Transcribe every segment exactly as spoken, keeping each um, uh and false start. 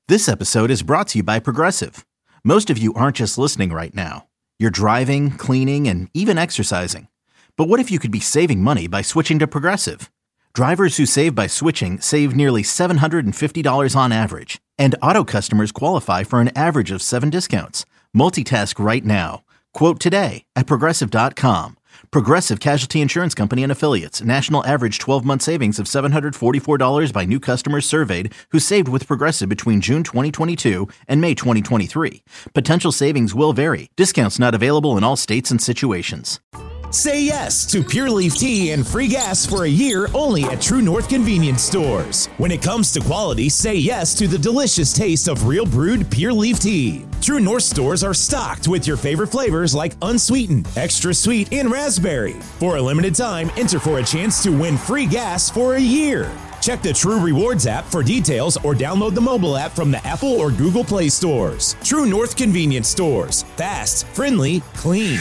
This episode is brought to you by Progressive. Most of you aren't just listening right now. You're driving, cleaning, and even exercising. But what if you could be saving money by switching to Progressive? Drivers who save by switching save nearly seven hundred fifty dollars on average. And auto customers qualify for an average of seven discounts. Multitask right now. Quote today at Progressive dot com. Progressive Casualty Insurance Company and Affiliates. National average twelve-month savings of seven hundred forty-four dollars by new customers surveyed who saved with Progressive between June twenty twenty-two and May twenty twenty-three. Potential savings will vary. Discounts not available in all states and situations. Say yes to Pure Leaf Tea and free gas for a year only at True North Convenience Stores. When it comes to quality, say yes to the delicious taste of real brewed Pure Leaf Tea. True North stores are stocked with your favorite flavors like unsweetened, extra sweet, and raspberry. For a limited time, enter for a chance to win free gas for a year. Check the True Rewards app for details or download the mobile app from the Apple or Google Play stores. True North Convenience Stores. Fast, friendly, clean.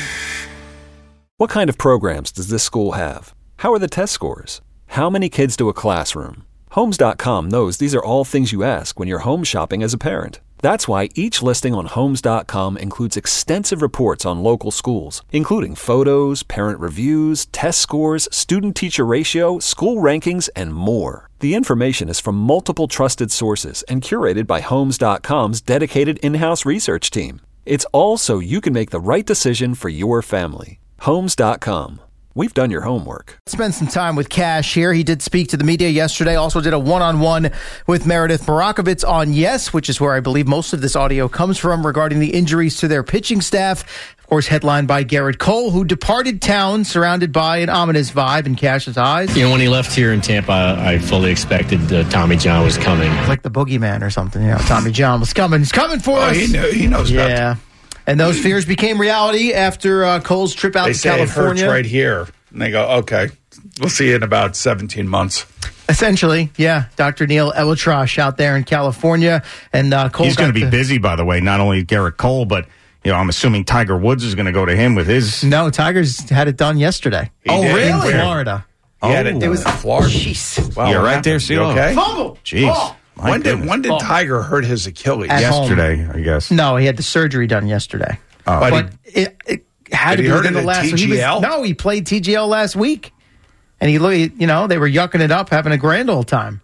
What kind of programs does this school have? How are the test scores? How many kids do a classroom? Homes dot com knows these are all things you ask when you're home shopping as a parent. That's why each listing on Homes dot com includes extensive reports on local schools, including photos, parent reviews, test scores, student-teacher ratio, school rankings, and more. The information is from multiple trusted sources and curated by Homes dot com's dedicated in-house research team. It's all so you can make the right decision for your family. Homes dot com. We've done your homework. Spend some time with Cash here. He did speak to the media yesterday. Also did a one-on-one with Meredith Marakovitz on Yes, which is where I believe most of this audio comes from regarding the injuries to their pitching staff. Of course, headlined by Gerrit Cole, who departed town surrounded by an ominous vibe in Cash's eyes. You know, when he left here in Tampa, I fully expected uh, Tommy John was coming. Like the boogeyman or something. You know, Tommy John was coming. He's coming for oh, us. He, knew, he knows about Yeah. that. And those fears became reality after uh, Cole's trip out they to say California. It hurts right here. And they go, okay, we'll see you in about seventeen months. Essentially, yeah. Doctor Neil Elitrosh out there in California. And uh, Cole He's going to be the, busy, by the way. Not only Gerrit Cole, but you know, I'm assuming Tiger Woods is going to go to him with his. No, Tiger's had it done yesterday. He oh, did. really? In Where? Florida. He had it, it was in Florida. Jeez. Wow, You're what right happened? there, You Seal. okay? Fumble. Jeez. Oh. When did goodness. when did Oh. Tiger hurt his Achilles? At Yesterday, home. I guess. No, he had the surgery done yesterday. Oh. But But it, it had Did to he be hurt within it the at last T G L? He was, no, he played T G L last week. And he, you know, they were yucking it up, having a grand old time.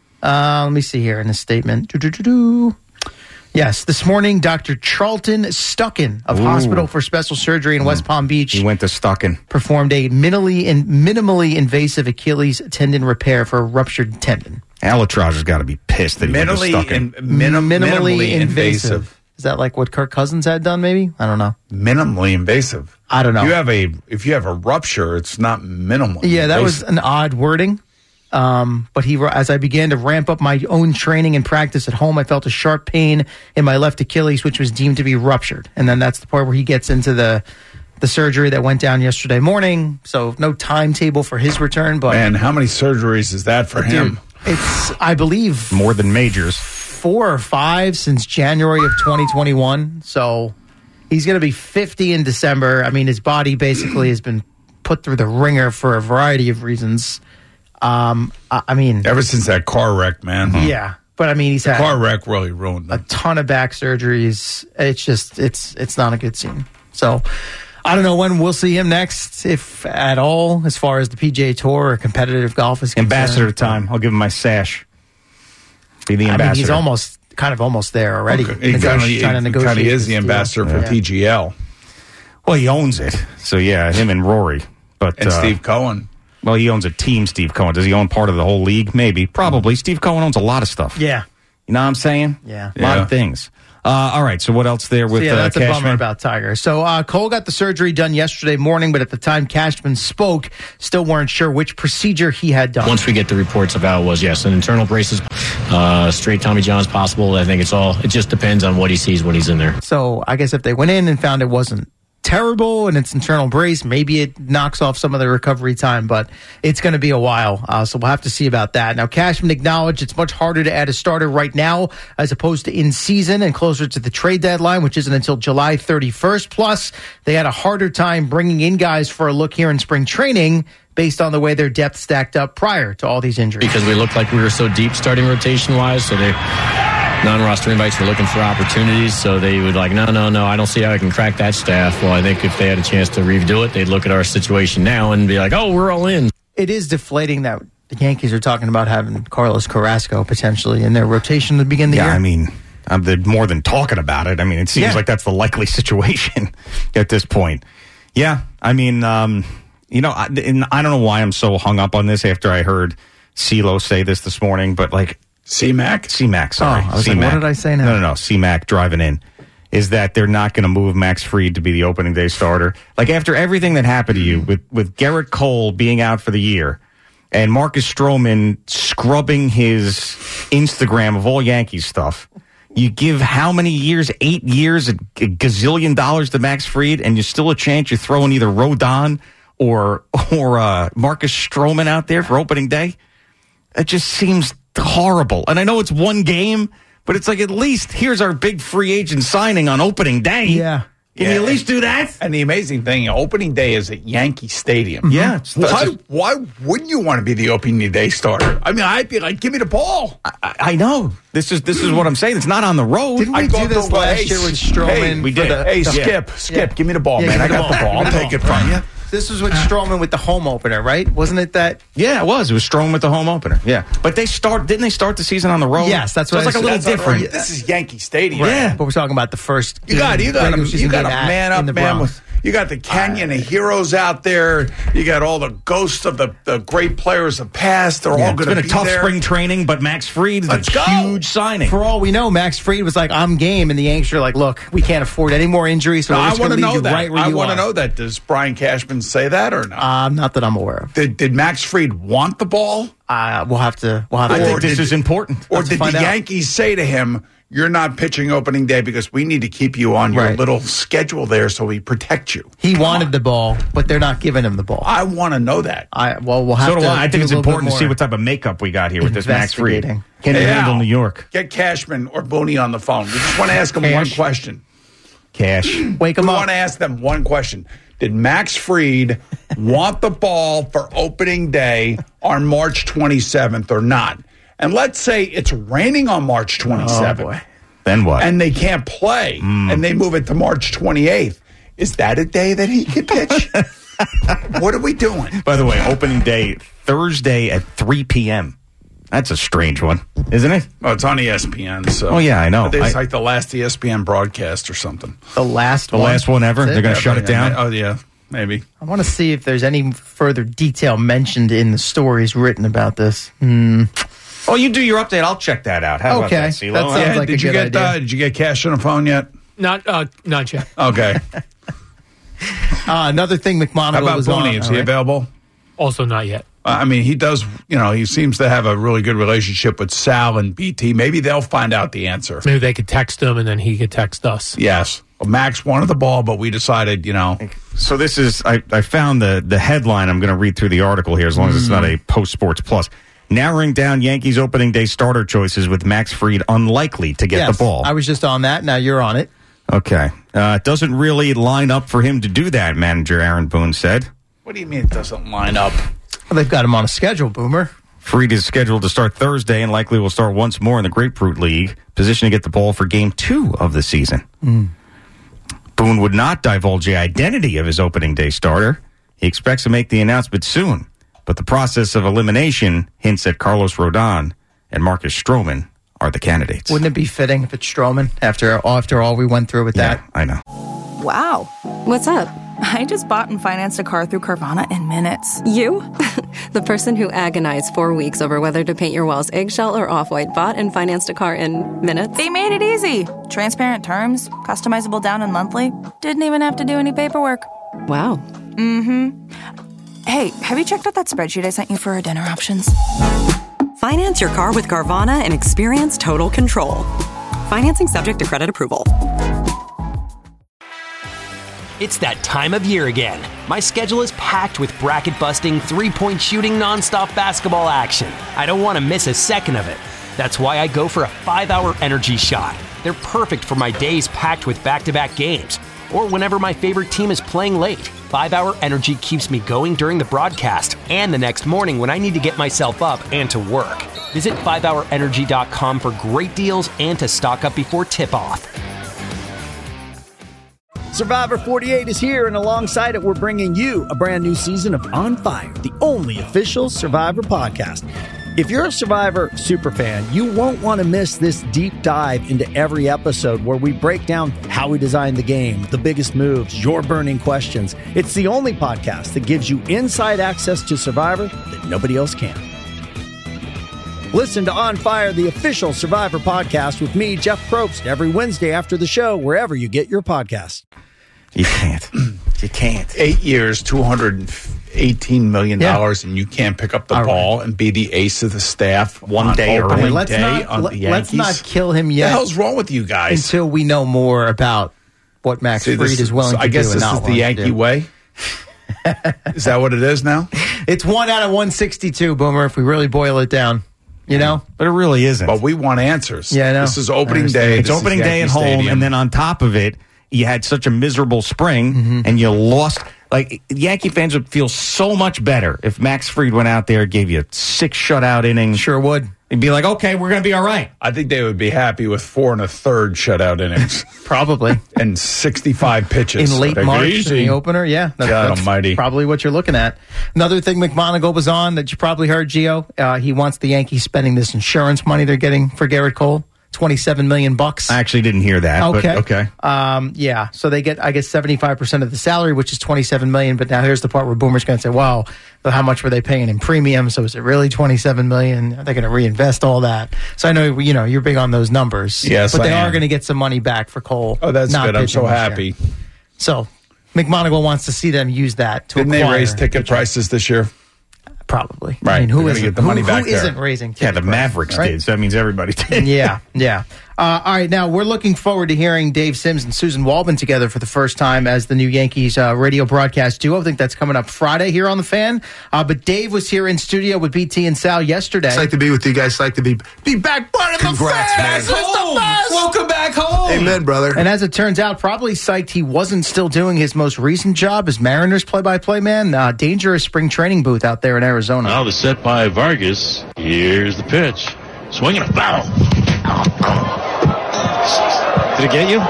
Uh, let me see here in the statement. Do-do-do-do. Yes, this morning, Doctor Charlton Stucken of Ooh. Hospital for Special Surgery in West Palm Beach He went to Stucken. performed a minimally, in, minimally invasive Achilles tendon repair for a ruptured tendon. Alitraj has got to be pissed that he minimally, went to Stucken. in, minim, minimally, minimally invasive. invasive. Is that like what Kirk Cousins had done, maybe? I don't know. Minimally invasive. I don't know. You have a if you have a rupture, it's not minimally. Yeah, that was invasive. an odd wording. Um, but he, as I began to ramp up my own training and practice at home, I felt a sharp pain in my left Achilles, which was deemed to be ruptured. And then that's the part where he gets into the the surgery that went down yesterday morning. So no timetable for his return. But Man, how many surgeries is that for him? dude, it's I believe More than majors. four or five since January of twenty twenty-one. So he's going to be fifty in December. I mean, his body basically has been put through the ringer for a variety of reasons. Um, I, I mean, Ever since that car wreck, man. yeah, but I mean, he's had Car wreck really ruined a him. ton of back surgeries. It's just, it's, it's not a good scene. So I don't know when we'll see him next, if at all, as far as the P G A Tour or competitive golf is concerned. Ambassador time. I'll give him my sash. Be the I ambassador. mean, he's almost kind of almost there already. He Nego- kind trying to of negotiate is this the deal. ambassador for Yeah. T G L. Well, he owns it. So, yeah, him and Rory. But And uh, Steve Cohen. Well, he owns a team, Steve Cohen. Does he own part of the whole league? Maybe. Probably. Steve Cohen owns a lot of stuff. Yeah. You know what I'm saying? Yeah. A lot Yeah. of things. Uh, all right, so what else there with So yeah, that's uh, a Cashman? bummer about Tiger. So uh, Cole got the surgery done yesterday morning, but at the time Cashman spoke, still weren't sure which procedure he had done. Once we get the reports about was, yes, an internal braces, uh, straight Tommy John's possible. I think it's all, it just depends on what he sees when he's in there. So I guess if they went in and found it wasn't terrible and it's internal brace, maybe it knocks off some of the recovery time, but it's going to be a while. Uh, so we'll have to see about that. Now, Cashman acknowledged it's much harder to add a starter right now as opposed to in season and closer to the trade deadline, which isn't until July thirty-first. Plus, they had a harder time bringing in guys for a look here in spring training based on the way their depth stacked up prior to all these injuries. Because we looked like we were so deep starting rotation wise, so they non-roster invites were looking for opportunities, so they would like, no, no, no, I don't see how I can crack that staff. Well, I think if they had a chance to redo it, they'd look at our situation now and be like, oh, we're all in. It is deflating that the Yankees are talking about having Carlos Carrasco potentially in their rotation to begin the yeah, year. I mean, I'm the, more than talking about it. I mean, it seems Yeah. like that's the likely situation at this point. Yeah, I mean, um, you know, I, and I don't know why I'm so hung up on this after I heard CeeLo say this this morning, but like C-Mac? C-Mac, sorry. Oh, I was like, C-Mac. what did I say now? No, no, no, C-Mac driving in. Is that they're not going to move Max Fried to be the opening day starter. Like, after everything that happened to you, with, with Garrett Cole being out for the year, and Marcus Stroman scrubbing his Instagram of all Yankees stuff, you give how many years? Eight years, a, a gazillion dollars to Max Fried, and you're still a chance you're throwing either Rodon or, or uh, Marcus Stroman out there for opening day? It just seems horrible. And I know it's one game, but it's like, at least here's our big free agent signing on opening day. Yeah. Can Yeah. you at least do that? And the amazing thing, opening day is at Yankee Stadium. Yeah. It's, Why, just- why wouldn't you want to be the opening day starter? I mean, I'd be like, give me the ball. I, I know. This is this is what I'm saying. It's not on the road. Didn't we I go do this to- last hey, year with hey, Stroman? we for did. the- Hey, the- Skip, Skip, Yeah. give me the ball, Yeah, man. give I me the got the ball. ball. I'll Give me take the it from you. This was with Stroman with the home opener, right? Wasn't it that? Yeah, it was. It was Stroman with the home opener. Yeah, but they start. Didn't they start the season on the road? Yes, that's so what it's I like a said. little That's all right. different. This is Yankee Stadium. Yeah. But we're talking about the first. You got you got regular a, season you got a game at- man in up the man Bronx. with you got the canyon of heroes out there. You got all the ghosts of the, the great players of past. They're Yeah, all it's going been to a be tough there. spring training, but Max Fried is Let's a go. huge signing. For all we know, Max Fried was like, "I'm game," and the Yankees are like, "Look, we can't afford any more injuries, so No, we're I just want going to to leave know you that. right where I you want to are." know that. Does Brian Cashman say that or not? Um, not that I'm aware of. did, did Max Fried want the ball? Uh, we'll have to. We'll have I to. think this did- is important. Or Let's did the find out. Yankees say to him, you're not pitching opening day because we need to keep you on your Right. little schedule there so we protect you? He Come wanted on. the ball, but they're not giving him the ball. I want to know that. I well, we'll have So do to. I. I do think a it's little bit important to see more. what type of makeup we got here with this Max Fried. Investigating. Can he Hey, handle Al, New York? Get Cashman or Booney on the phone. We just want to ask them one Cash. question. Cash. Wake We him up. want to ask them one question. Did Max Fried want the ball for opening day on March twenty-seventh or not? And let's say it's raining on March twenty-seventh. Oh, boy. Then what? And they can't play, and they move it to March twenty-eighth. Is that a day that he could pitch? What are we doing? By the way, opening day Thursday at three p.m. That's a strange one, isn't it? Oh, it's on E S P N. So Oh, yeah, I know. It's I- like the last E S P N broadcast or something. The last The one. last one ever. That's They're going to it? shut it down. Oh yeah, maybe. I want to see if there's any further detail mentioned in the stories written about this. Hmm. Oh, you do your update. I'll check that out. How Okay. about that, CeeLo? That sounds Yeah, like a did you good get uh, idea. did you get Cash on the phone yet? Not, uh, not yet. Okay. Uh, another thing McMonagle How about was on. Booney? Is all he right. available? Also not yet. Uh, I mean, he does. You know, he seems to have a really good relationship with Sal and B T. Maybe they'll find out the answer. Maybe they could text him and then he could text us. Yes. Well, Max wanted the ball, but we decided, you know, So this is, I, I found the, the headline. I'm going to read through the article here as long as it's not a Post Sports Plus. Narrowing down Yankees opening day starter choices with Max Fried unlikely to get Yes, the ball. I was just on that. Now you're on it. Okay. Uh, it doesn't really line up for him to do that, manager Aaron Boone said. what do you mean it doesn't line up? Well, they've got him on a schedule, Boomer. Fried is scheduled to start Thursday and likely will start once more in the Grapefruit League, positioned to get the ball for game two of the season. Mm. Boone would not divulge the identity of his opening day starter. He expects to make the announcement soon, but the process of elimination hints at Carlos Rodon and Marcus Stroman are the candidates. Wouldn't it be fitting if it's Stroman after after all we went through with yeah, that? I know. Wow. What's up? I just bought and financed a car through Carvana in minutes. You? The person who agonized four weeks over whether to paint your walls eggshell or off-white bought and financed a car in minutes? They made it easy. Transparent terms, customizable down and monthly. Didn't even have to do any paperwork. Wow. Mm-hmm. Hey, have you checked out that spreadsheet I sent you for our dinner options? Finance your car with Carvana and experience total control. Financing subject to credit approval. It's that time of year again. My schedule is packed with bracket-busting, three-point shooting, nonstop basketball action. I don't want to miss a second of it. That's why I go for a five-hour energy shot. They're perfect for my days packed with back-to-back games, or whenever my favorite team is playing late. five-hour energy keeps me going during the broadcast and the next morning when I need to get myself up and to work. Visit five hour energy dot com for great deals and to stock up before tip-off. Survivor forty-eight is here, and alongside it, we're bringing you a brand new season of On Fire, the only official Survivor podcast. If you're a Survivor superfan, you won't want to miss this deep dive into every episode where we break down how we designed the game, the biggest moves, your burning questions. It's the only podcast that gives you inside access to Survivor that nobody else can. Listen to On Fire, the official Survivor podcast with me, Jeff Probst, every Wednesday after the show, wherever you get your podcasts. You can't. You can't. Eight years, two hundred eighteen million dollars, yeah. and you can't pick up the All ball right. and be the ace of the staff one day or one let's day not, on let, the Yankees. Let's not kill him yet. What the hell's wrong with you guys? Until we know more about what Max See, Fried is, is willing so to I do. guess and this not is the Yankee way. Is that what it is now? It's one out of one sixty-two, Boomer, if we really boil it down. You know? But it really isn't. But we want answers. Yeah, I know. This is opening day. It's this opening day at home, Stadium. and then on top of it, you had such a miserable spring, mm-hmm. and you lost. Like, Yankee fans would feel so much better if Max Fried went out there and gave you six shutout innings. Sure would. And be like, okay, we're going to be all right. I think they would be happy with four and a third shutout innings. Probably. And sixty-five pitches. In late They're March, easy. in the opener, yeah. That's, God that's almighty. Probably what you're looking at. Another thing McMonagle was on that you probably heard, Gio. Uh, he wants the Yankees spending this insurance money they're getting for Garrett Cole. twenty-seven million bucks. I actually didn't hear that. Okay. But okay. Um, yeah. So they get, I guess, seventy-five percent of the salary, which is twenty-seven million. But now here's the part where Boomer's going to say, well, how much were they paying in premium? So is it really twenty-seven million? Are they going to reinvest all that? So I know, you know, you're big on those numbers. Yes, But they I are am. going to get some money back for Cole. Oh, that's not good. I'm pitching so this happy. year. So McMonagle wants to see them use that to Didn't they acquire raise ticket pitchers. prices this year? Probably. Right. I mean, who They're gonna isn't, get the who, money back who there. isn't raising Yeah, ticket the prices, Mavericks right? did, so that means everybody did. Yeah, yeah. Uh, all right, now we're looking forward to hearing Dave Sims and Susan Waldman together for the first time as the new Yankees uh, radio broadcast duo. I think that's coming up Friday here on The Fan. Uh, but Dave was here in studio with B T and Sal yesterday. It's like to be with you guys. It's like to be be back part of Congrats, the man. Fan. It's the best. Welcome back home. Amen, brother. And as it turns out, probably psyched he wasn't still doing his most recent job as Mariners play-by-play man. Uh, dangerous spring training booth out there in Arizona. Now the set by Vargas. Here's the pitch. Swinging a foul. Did it get you?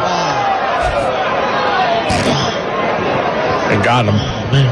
It got him.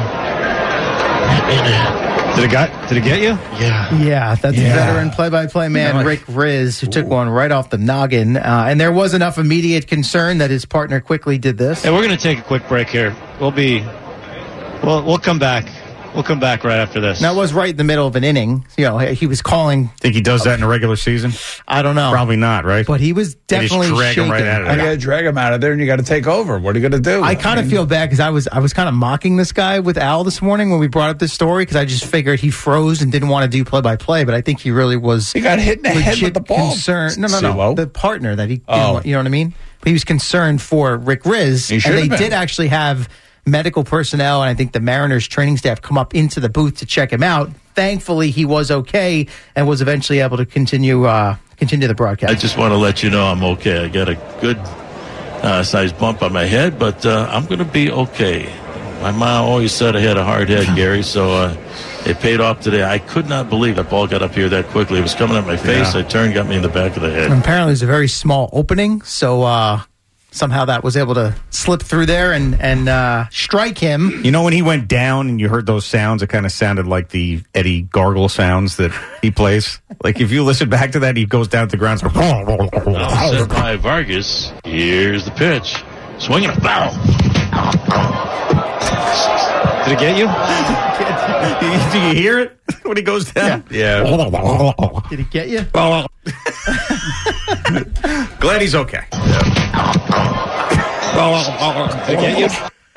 Did it got? Did it get you? Yeah. Yeah, that's Yeah. veteran play-by-play man You know, Rick Riz, who took one right off the noggin. Uh, and there was enough immediate concern that his partner quickly did this. Hey, we're going to take a quick break here. We'll be, we'll, we'll come back. We'll come back right after this. Now, it was right in the middle of an inning. You know, he was calling. Think he does that in a regular season? I don't know. Probably not, right? But he was They just definitely drag him shaking. right out of You there. got to drag him out of there, and you got to take over. What are you going to do? I kind of mean, feel bad because I was I was kind of mocking this guy with Al this morning when we brought up this story because I just figured he froze and didn't want to do play by play, but I think he really was. He got hit in the head with legit the ball. Concerned. No, no, no. Sulo. The partner that he. Didn't Oh. want, you know what I mean? But he was concerned for Rick Riz, He and should they have been. did actually have medical personnel and I think the Mariners training staff come up into the booth to check him out. Thankfully, he was okay and was eventually able to continue uh, continue the broadcast. I just want to let you know I'm okay. I got a good uh, sized bump on my head, but uh, I'm going to be okay. My mom always said I had a hard head, Gary, so uh, it paid off today. I could not believe that ball got up here that quickly. It was coming at my face. Yeah. I turned, got me in the back of the head. Apparently, it's a very small opening, so uh, somehow that was able to slip through there and and uh, strike him. You know, when he went down and you heard those sounds, it kind of sounded like the Eddie Gargle sounds that he plays. Like, if you listen back to that, he goes down to the ground. So Now set by Vargas. Here's the pitch. Swinging a foul. Did it get you? Do you hear it when he goes down? Yeah. Did he get you? Glad he's okay. Did it get you?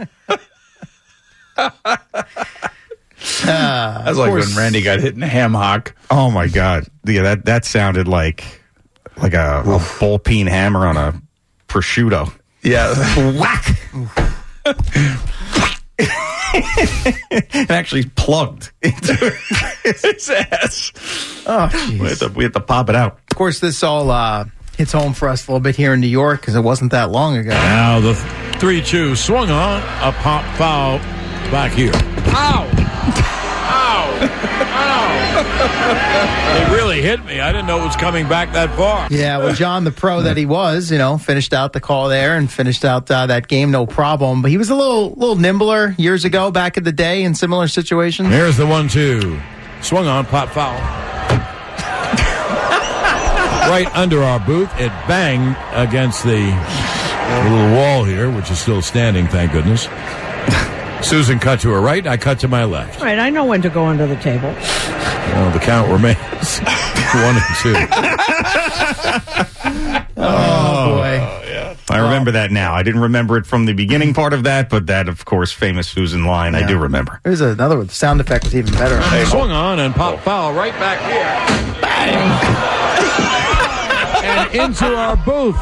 Uh, That's like when Randy got hit in the ham hock. Oh my God! Yeah, that that sounded like like a, a ball peen hammer on a prosciutto. Yeah. Whack! It actually plugged into his ass. Oh, we had, to, we had to pop it out. Of course, this all uh, hits home for us a little bit here in New York because it wasn't that long ago. Now the three two swung on, a pop foul back here. Ow! Ow! Ow! It really hit me. I didn't know it was coming back that far. Yeah, well, John, the pro that he was, you know, finished out the call there and finished out uh, that game, no problem. But he was a little little nimbler years ago, back in the day, in similar situations. Here's the one two. Swung on, pop foul. Right under our booth. It banged against the little wall here, which is still standing, thank goodness. Susan cut to her right, I cut to my left. Right, I know when to go under the table. Well, the count remains one and two. Oh, boy. Yeah. I remember that now. I didn't remember it from the beginning part of that, but that, of course, famous Susan line, Yeah. I do remember. There's another one. The sound effect was even better. They swung on and pop foul right back here. Bang! And into our booth.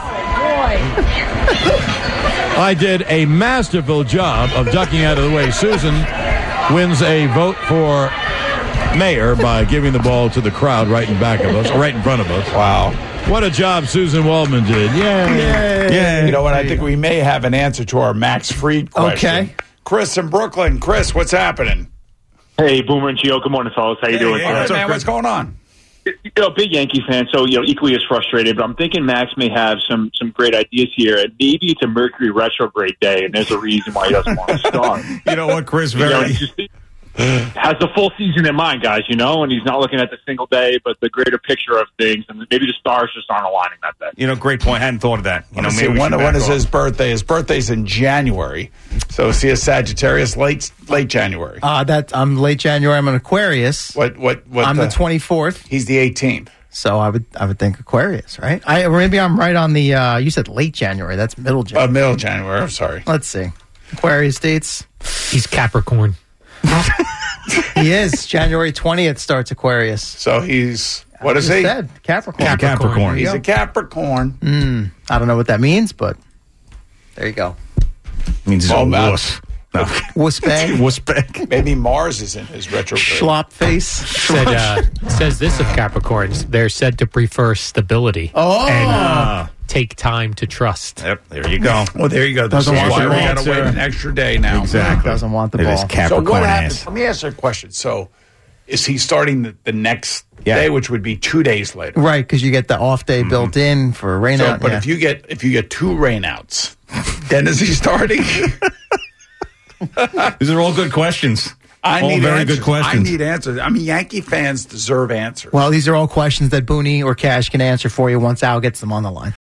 I did a masterful job of ducking out of the way. Susan wins a vote for mayor by giving the ball to the crowd right in back of us, right in front of us. Wow. What a job Susan Waldman did. Yay. Yay. Yay. You know what? I think we may have an answer to our Max Fried question. Okay. Chris in Brooklyn. Chris, what's happening? Hey, Boomer and Gio. Good morning, fellas. How you Hey, doing? hey, man, what's going on? You know, big Yankee fan, so you know, equally as frustrated. But I'm thinking Max may have some some great ideas here, and maybe it's a Mercury retrograde day, and there's a reason why he doesn't want to start. You know what, Chris? You know, Very. he just has the full season in mind, guys. You know, and he's not looking at the single day, but the greater picture of things, and maybe the stars just aren't aligning that day. You know, great point. I hadn't thought of that. You know, Let's maybe see, we when, should when back is off. his birthday? His birthday's in January. So is he a Sagittarius? Late late January. Uh, that I'm late January. I'm an Aquarius. What what what I'm the twenty-fourth. He's the eighteenth. So I would I would think Aquarius, right? I or maybe I'm right on the. Uh, you said late January. That's middle January. Uh, middle January. I'm sorry. Let's see. Aquarius dates. He's Capricorn. He is. January twentieth starts Aquarius. So he's what is Just he? said, Capricorn. Capricorn. Capricorn. He's a Capricorn. Mm, I don't know what that means, but there you go. Means he's Well, a Matt- wuss. No. Wussbag. Wussbag. Maybe Mars is in his retrograde. Schlop face. Said, uh, says this of Capricorns. They're said to prefer stability Oh. and uh, take time to trust. Yep, there you go. Well, there you go. This Doesn't is want why your we got to answer. wait an extra day now. Exactly. Doesn't want the It ball. is So Capricorn what ass. happens? Let me ask you a question. So is he starting the, the next Yeah. day, which would be two days later? Right, because you get the off day built in for a rain So, out. but yeah. if you get if you get two rainouts, then is he starting? These are all good questions. I all need very answers. good questions. I need answers. I mean, Yankee fans deserve answers. Well, these are all questions that Booney or Cash can answer for you once Al gets them on the line.